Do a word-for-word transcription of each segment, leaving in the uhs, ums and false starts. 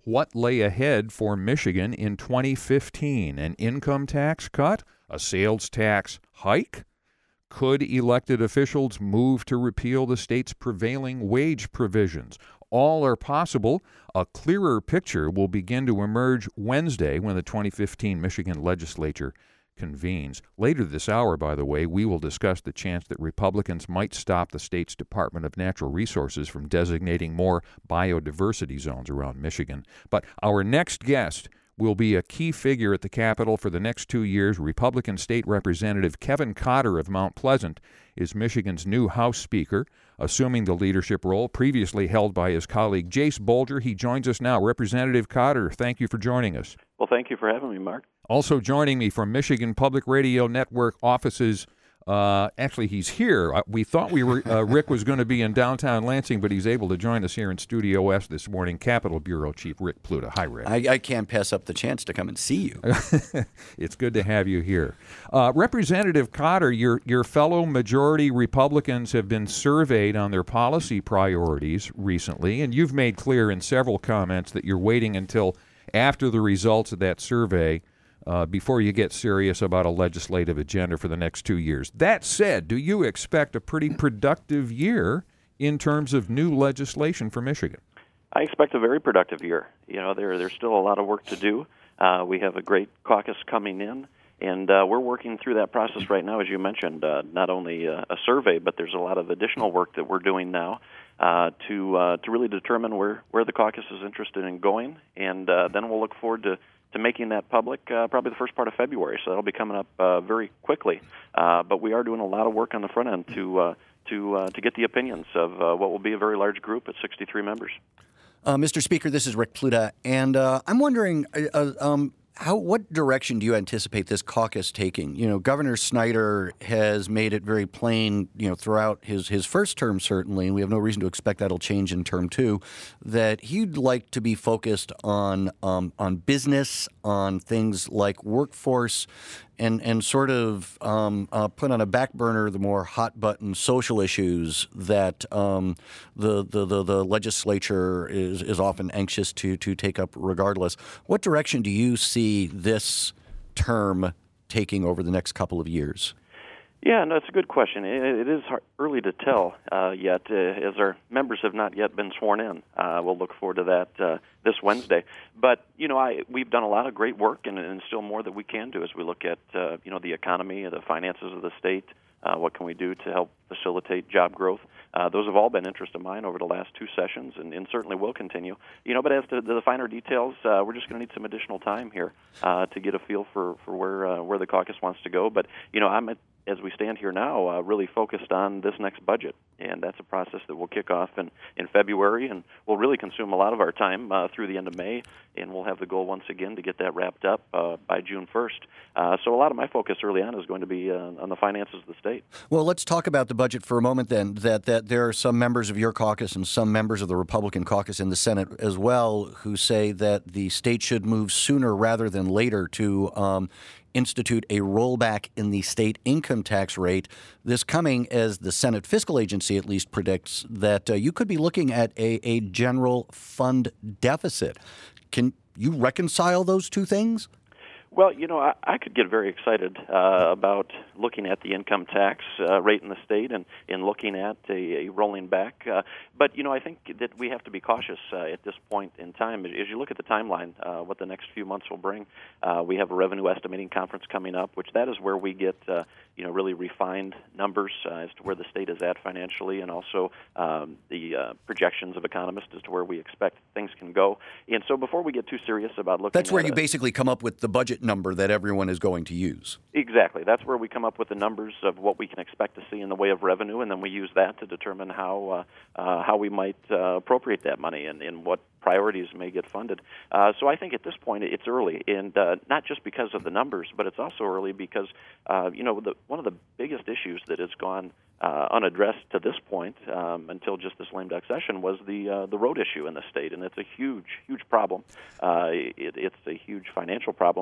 what lay ahead for Michigan in twenty fifteen. An income tax cut? A sales tax hike? Could elected officials move to repeal the state's prevailing wage provisions? All are possible. A clearer picture will begin to emerge Wednesday when the twenty fifteen Michigan legislature convenes. Later this hour, by the way, we will discuss the chance that Republicans might stop the state's Department of Natural Resources from designating more biodiversity zones around Michigan. But our next guest will be a key figure at the Capitol for the next two years. Republican State Representative Kevin Cotter of Mount Pleasant is Michigan's new House Speaker, assuming the leadership role previously held by his colleague Jace Bolger. He joins us now. Representative Cotter, thank you for joining us. Well, thank you for having me, Mark. Also joining me from Michigan Public Radio Network offices, uh, actually he's here. We thought we were uh, Rick was going to be in downtown Lansing, but he's able to join us here in Studio West this morning. Capitol Bureau Chief Rick Pluta. Hi, Rick. I, I can't pass up the chance to come and see you. It's good to have you here. Uh, Representative Cotter, your, your fellow majority Republicans have been surveyed on their policy priorities recently, and you've made clear in several comments that you're waiting until after the results of that survey Uh, before you get serious about a legislative agenda for the next two years. That said, do you expect a pretty productive year in terms of new legislation for Michigan? I expect a very productive year. You know, there there's still a lot of work to do. Uh, we have a great caucus coming in, and uh, we're working through that process right now, as you mentioned. Uh, not only uh, a survey, but there's a lot of additional work that we're doing now uh, to uh, to really determine where, where the caucus is interested in going, and uh, then we'll look forward to to making that public uh, probably the first part of February, so that'll be coming up uh, very quickly. Uh, but we are doing a lot of work on the front end to uh, to uh, to get the opinions of uh, what will be a very large group at sixty-three members. Uh, Mister Speaker, this is Rick Pluta, and uh, I'm wondering, uh, um, how what direction do you anticipate this caucus taking? You know, Governor Snyder has made it very plain, you know, throughout his, his first term, certainly, and we have no reason to expect that'll change in term two, that he'd like to be focused on um, on business, on things like workforce, and and sort of um, uh, put on a back burner the more hot button social issues that um, the, the the the legislature is is often anxious to to take up regardless. What direction do you see this term taking over the next couple of years? Yeah, no, it's a good question. It, it is hard, early to tell uh, yet, uh, as our members have not yet been sworn in. Uh, we'll look forward to that uh, this Wednesday. But you know, I we've done a lot of great work, and, and still more that we can do as we look at uh, you know the economy, the finances of the state. Uh, what can we do to help facilitate job growth? Uh, those have all been interest of mine over the last two sessions, and, and certainly will continue. You know, but as to the finer details, uh, we're just going to need some additional time here uh, to get a feel for for where uh, where the caucus wants to go. But you know, I'm at, as we stand here now, uh, really focused on this next budget, and that's a process that will kick off in, in February, and will really consume a lot of our time uh, through the end of May, and we'll have the goal once again to get that wrapped up uh, by June first. Uh, so a lot of my focus early on is going to be uh, on the finances of the state. Well, let's talk about the budget for a moment then, that, that there are some members of your caucus and some members of the Republican caucus in the Senate as well who say that the state should move sooner rather than later to um, institute a rollback in the state income tax rate. This coming as the Senate Fiscal Agency at least predicts that uh, you could be looking at a, a general fund deficit. Can you reconcile those two things? Well, you know, I, I could get very excited uh, about looking at the income tax uh, rate in the state and, and looking at a, a rolling back. Uh, but, you know, I think that we have to be cautious uh, at this point in time. As you look at the timeline, uh, what the next few months will bring, uh, we have a revenue estimating conference coming up, which that is where we get, uh, you know, really refined numbers uh, as to where the state is at financially, and also um, the uh, projections of economists as to where we expect things can go. And so before we get too serious about looking That's where at you a, basically come up with the budget number that everyone is going to use. Exactly. That's where we come up with the numbers of what we can expect to see in the way of revenue, and then we use that to determine how uh, uh, how we might uh, appropriate that money and, and what priorities may get funded. Uh, so I think at this point it's early, and uh, not just because of the numbers, but it's also early because uh, you know the, one of the biggest issues that has gone uh, unaddressed to this point um, until just this lame duck session was the uh, the road issue in the state, and it's a huge, huge problem. Uh, it, it's a huge financial problem.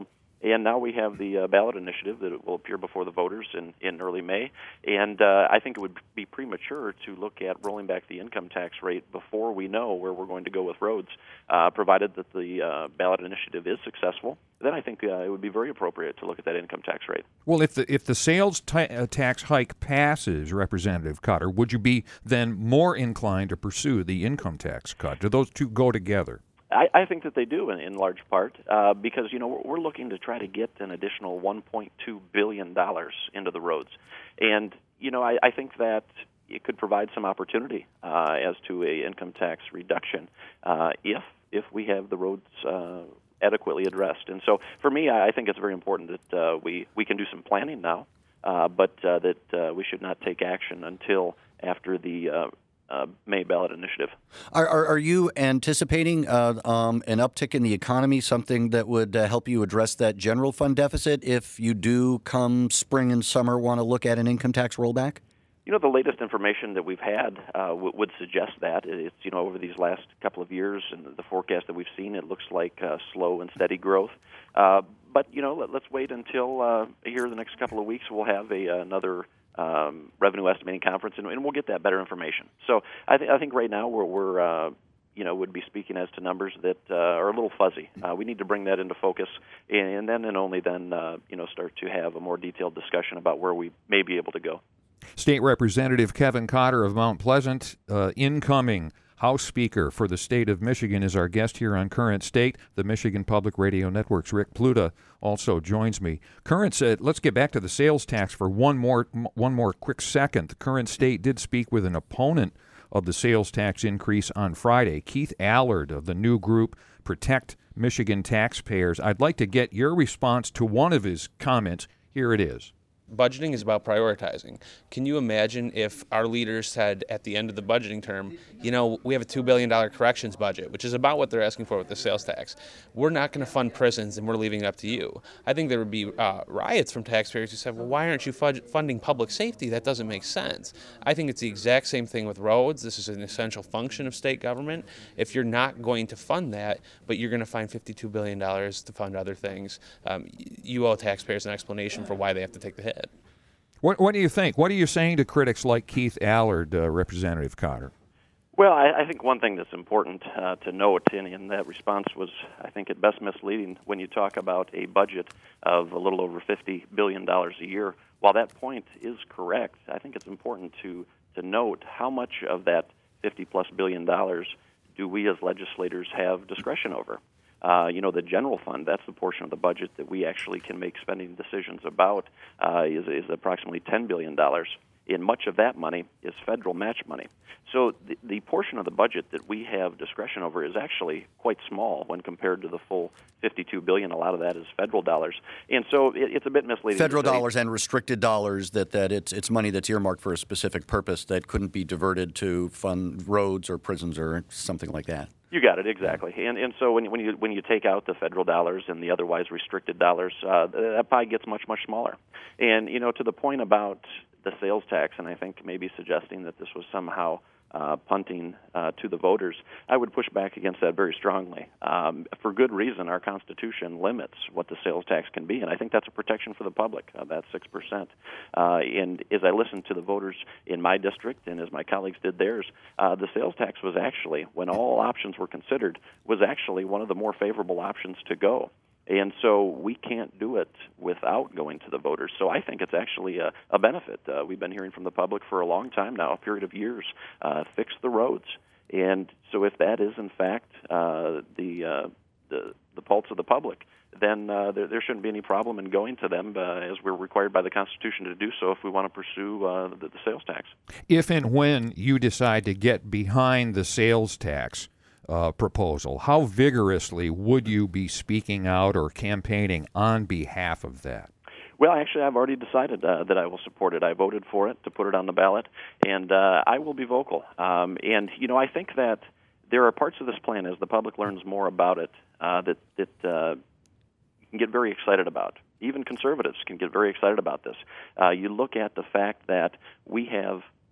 And now we have the uh, ballot initiative that will appear before the voters in, in early May. And uh, I think it would be premature to look at rolling back the income tax rate before we know where we're going to go with roads, uh, provided that the uh, ballot initiative is successful. Then I think uh, it would be very appropriate to look at that income tax rate. Well, if the if the sales ta- uh, tax hike passes, Representative Cotter, would you be then more inclined to pursue the income tax cut? Do those two go together? I, I think that they do in, in large part uh, because, you know, we're, we're looking to try to get an additional one point two billion dollars into the roads. And, you know, I, I think that it could provide some opportunity uh, as to a income tax reduction uh, if if we have the roads uh, adequately addressed. And so for me, I, I think it's very important that uh, we, we can do some planning now, uh, but uh, that uh, we should not take action until after the uh, Uh, May ballot initiative. Are, are, are you anticipating uh, um, an uptick in the economy, something that would uh, help you address that general fund deficit if you do come spring and summer want to look at an income tax rollback? You know, the latest information that we've had uh, w- would suggest that. It's, you know, over these last couple of years and the forecast that we've seen, it looks like uh, slow and steady growth. Uh, but, you know, let, let's wait until uh, here the next couple of weeks we'll have a, another um, revenue estimating conference, and, and we'll get that better information. So I, th- I think right now we're, we're uh, you know, would be speaking as to numbers that uh, are a little fuzzy. Uh, we need to bring that into focus, and, and then and only then, uh, you know, start to have a more detailed discussion about where we may be able to go. State Representative Kevin Cotter of Mount Pleasant, uh, incoming House Speaker for the state of Michigan, is our guest here on Current State. The Michigan Public Radio Network's Rick Pluta also joins me. Current, uh, let's get back to the sales tax for one more one more quick second. The Current State did speak with an opponent of the sales tax increase on Friday, Keith Allard of the new group Protect Michigan Taxpayers. I'd like to get your response to one of his comments. Here it is. Budgeting is about prioritizing. Can you imagine if our leaders said at the end of the budgeting term, you know, we have a two billion dollars corrections budget, which is about what they're asking for with the sales tax. We're not going to fund prisons, and we're leaving it up to you. I think there would be uh, riots from taxpayers who said, well, why aren't you fud- funding public safety? That doesn't make sense. I think it's the exact same thing with roads. This is an essential function of state government. If you're not going to fund that, but you're going to find fifty-two billion dollars to fund other things, um, you owe taxpayers an explanation for why they have to take the hit. What, what do you think? What are you saying to critics like Keith Allard, uh, Representative Cotter? Well, I, I think one thing that's important uh, to note in, in that response was, I think, at best misleading when you talk about a budget of a little over fifty billion dollars a year. While that point is correct, I think it's important to, to note how much of that fifty-plus billion dollars do we as legislators have discretion over. Uh, you know, the general fund, that's the portion of the budget that we actually can make spending decisions about, uh, is, is approximately ten billion dollars. And much of that money is federal match money. So the, the portion of the budget that we have discretion over is actually quite small when compared to the full fifty-two billion dollars. A lot of that is federal dollars. And so it, it's a bit misleading. Federal dollars and restricted dollars, that, that it's, it's money that's earmarked for a specific purpose that couldn't be diverted to fund roads or prisons or something like that. You got it, exactly. And and so when you, when you when you take out the federal dollars and the otherwise restricted dollars, uh, that pie gets much, much smaller. And, you know, to the point about the sales tax, and I think maybe suggesting that this was somehow uh, punting uh, to the voters, I would push back against that very strongly. Um, for good reason, our Constitution limits what the sales tax can be, and I think that's a protection for the public, uh, that's six percent. Uh, and as I listened to the voters in my district and as my colleagues did theirs, uh, the sales tax was actually, when all options were considered, was actually one of the more favorable options to go. And so we can't do it without going to the voters. So I think it's actually a, a benefit. Uh, we've been hearing from the public for a long time now, a period of years, uh, fix the roads. And so if that is, in fact, uh, the, uh, the the pulse of the public, then uh, there, there shouldn't be any problem in going to them, uh, as we're required by the Constitution to do so if we want to pursue uh, the, the sales tax. If and when you decide to get behind the sales tax Uh, proposal, how vigorously would you be speaking out or campaigning on behalf of that? Well, actually, I've already decided uh, that I will support it. I voted for it to put it on the ballot, and uh, I will be vocal. Um, and, you know, I think that there are parts of this plan, as the public learns more about it, uh, that, that uh, you can get very excited about. Even conservatives can get very excited about this. Uh, you look at the fact that we have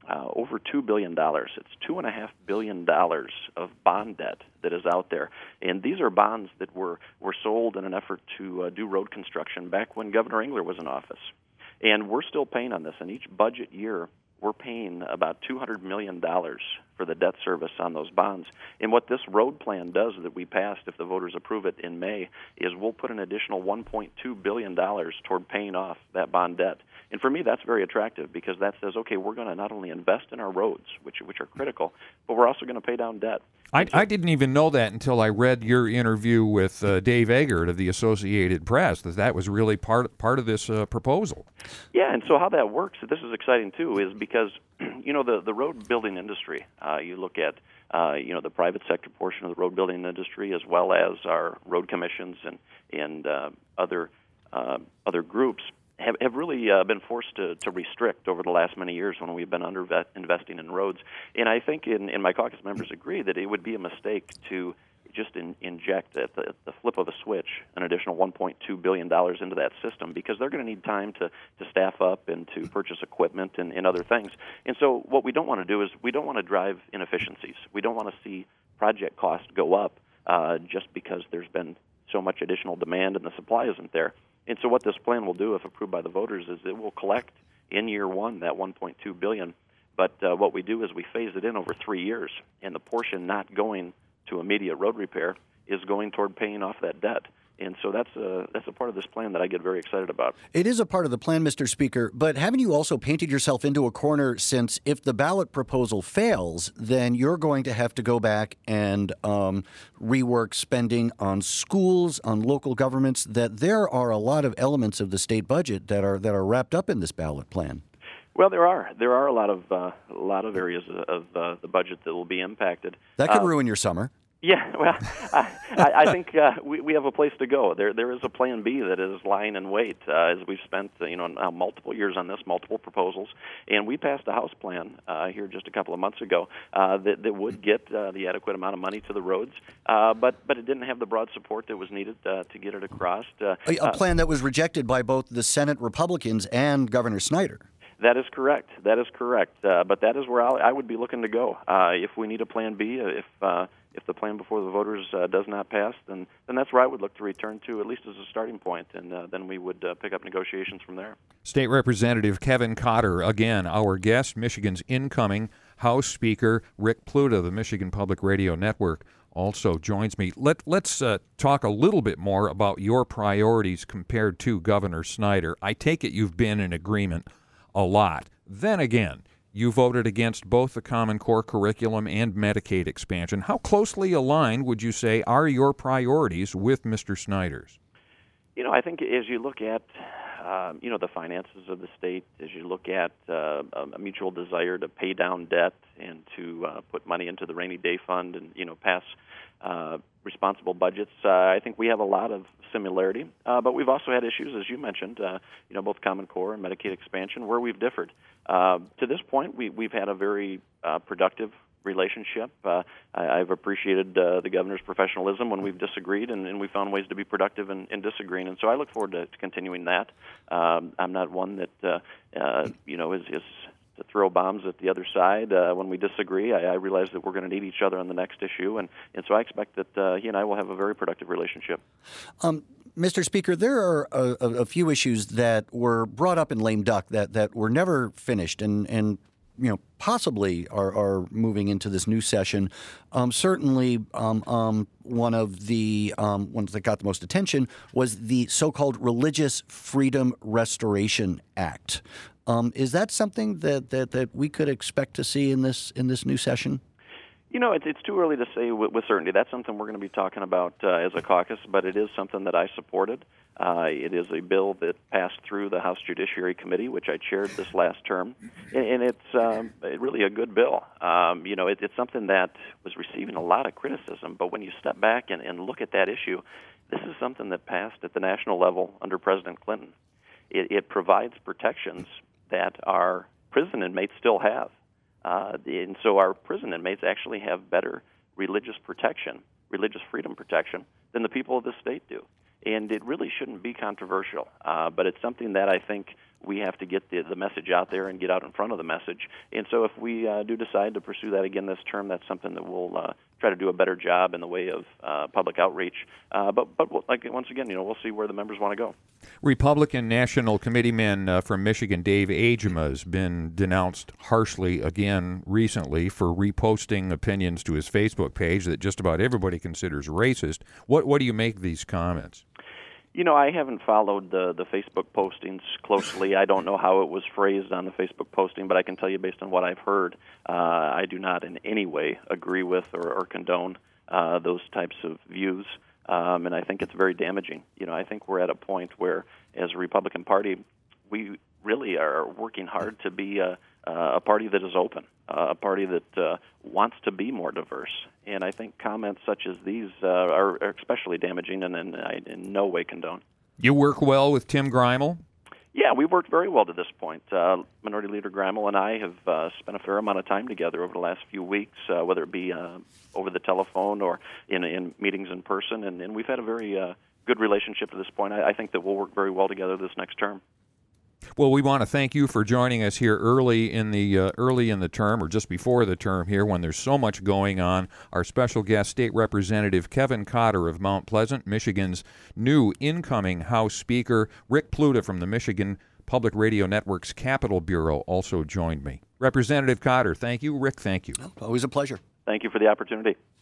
uh, over two billion dollars. It's two point five billion dollars of bond debt that is out there. And these are bonds that were, were sold in an effort to uh, do road construction back when Governor Engler was in office. And we're still paying on this. In each budget year, we're paying about two hundred million dollars for the debt service on those bonds. And what this road plan does that we passed, if the voters approve it in May, is we'll put an additional one point two billion dollars toward paying off that bond debt. And for me, that's very attractive because that says, okay, we're going to not only invest in our roads, which which are critical, but we're also going to pay down debt. I, I didn't even know that until I read your interview with uh, Dave Eggert of the Associated Press, that that was really part part of this uh, proposal. Yeah, and so how that works, this is exciting too, is because, you know, the, the road building industry, uh, you look at, uh, you know, the private sector portion of the road building industry as well as our road commissions and, and uh, other uh, other groups, have, have really uh, been forced to, to restrict over the last many years when we've been under investing in roads. And I think, in, and my caucus members agree, that it would be a mistake to just in, inject at the, the flip of a switch an additional one point two billion dollars into that system, because they're going to need time to, to staff up and to purchase equipment and, and other things. And so what we don't want to do is we don't want to drive inefficiencies. We don't want to see project costs go up uh, just because there's been so much additional demand and the supply isn't there. And so what this plan will do, if approved by the voters, is it will collect in year one that one point two billion dollars. But uh, what we do is we phase it in over three years, and the portion not going to immediate road repair is going toward paying off that debt. And so that's a, that's a part of this plan that I get very excited about. It is a part of the plan, Mister Speaker, but haven't you also painted yourself into a corner, since if the ballot proposal fails, then you're going to have to go back and um, rework spending on schools, on local governments, that there are a lot of elements of the state budget that are that are wrapped up in this ballot plan. Well, there are. There are a lot of uh, a lot of areas of uh, the budget that will be impacted. That could uh, ruin your summer. Yeah, well, I, I think uh, we, we have a place to go. There, there is a Plan B that is lying in wait, uh, as we've spent, uh, you know, now multiple years on this, multiple proposals, and we passed a House plan uh, here just a couple of months ago uh, that, that would get uh, the adequate amount of money to the roads, uh, but but it didn't have the broad support that was needed uh, to get it across. Uh, a, a plan that was rejected by both the Senate Republicans and Governor Snyder. That is correct. That is correct. Uh, but that is where I'll, I would be looking to go. Uh, if we need a Plan B, if uh, if the plan before the voters uh, does not pass, then then that's where I would look to return to, at least as a starting point, and uh, then we would uh, pick up negotiations from there. State Representative Kevin Cotter, again, our guest, Michigan's incoming House Speaker. Rick Pluta, the Michigan Public Radio Network, also joins me. Let, let's uh, talk a little bit more about your priorities compared to Governor Snyder. I take it you've been in agreement a lot. Then again, you voted against both the Common Core curriculum and Medicaid expansion. How closely aligned would you say are your priorities with Mister Snyder's? You know, I think as you look at, um, you know, the finances of the state, as you look at uh, a mutual desire to pay down debt and to uh, put money into the rainy day fund and, you know, pass uh, responsible budgets, uh, I think we have a lot of similarity. Uh, but we've also had issues, as you mentioned, uh, you know, both Common Core and Medicaid expansion, where we've differed. Uh, to this point, we, we've had a very uh, productive relationship. Uh, I, I've appreciated uh, the governor's professionalism when we've disagreed, and, and we found ways to be productive in, in disagreeing. And so I look forward to, to continuing that. Um, I'm not one that, uh, uh, you know, is, is to throw bombs at the other side uh, when we disagree. I, I realize that we're going to need each other on the next issue, and, and so I expect that uh, he and I will have a very productive relationship. Um, Mister Speaker, there are a, a, a few issues that were brought up in lame duck that, that were never finished and, and you know, possibly are, are moving into this new session. Um, certainly, um, um, one of the um, ones that got the most attention was the so-called Religious Freedom Restoration Act. Um, is that something that, that, that we could expect to see in this in this new session? You know, it's, it's too early to say with, with certainty. That's something we're going to be talking about uh, as a caucus, but it is something that I supported. Uh, it is a bill that passed through the House Judiciary Committee, which I chaired this last term, and, and it's um, really a good bill. Um, you know, it, it's something that was receiving a lot of criticism, but when you step back and, and look at that issue, this is something that passed at the national level under President Clinton. It, it provides protections that our prison inmates still have. Uh, and so our prison inmates actually have better religious protection, religious freedom protection, than the people of this state do. and it really shouldn't be controversial. Uh, but it's something that I think we have to get the, the message out there and get out in front of the message. And so if we uh, do decide to pursue that again this term, that's something that we'll uh, try to do a better job in the way of uh, public outreach. Uh, but but we'll, like once again, you know, we'll see where the members want to go. Republican National Committeeman uh, from Michigan, Dave Agema, has been denounced harshly again recently for reposting opinions to his Facebook page that just about everybody considers racist. What what do you make of these comments? You know, I haven't followed the the Facebook postings closely. I don't know how it was phrased on the Facebook posting, but I can tell you based on what I've heard, uh, I do not in any way agree with or, or condone uh, those types of views, um, and I think it's very damaging. You know, I think we're at a point where, as a Republican Party, we really are working hard to be a, a party that is open, a party that uh, wants to be more diverse. And I think comments such as these uh, are, are especially damaging, and, and I in no way condone. You work well with Tim Greimel? Yeah, we've worked very well to this point. Uh, Minority Leader Greimel and I have uh, spent a fair amount of time together over the last few weeks, uh, whether it be uh, over the telephone or in, in meetings in person, and, and we've had a very uh, good relationship to this point. I, I think that we'll work very well together this next term. Well, we want to thank you for joining us here early in the uh, early in the term, or just before the term here, when there's so much going on. Our special guest, State Representative Kevin Cotter of Mount Pleasant, Michigan's new incoming House Speaker. Rick Pluta from the Michigan Public Radio Network's Capitol Bureau also joined me. Representative Cotter, thank you. Rick, thank you. Always a pleasure. Thank you for the opportunity.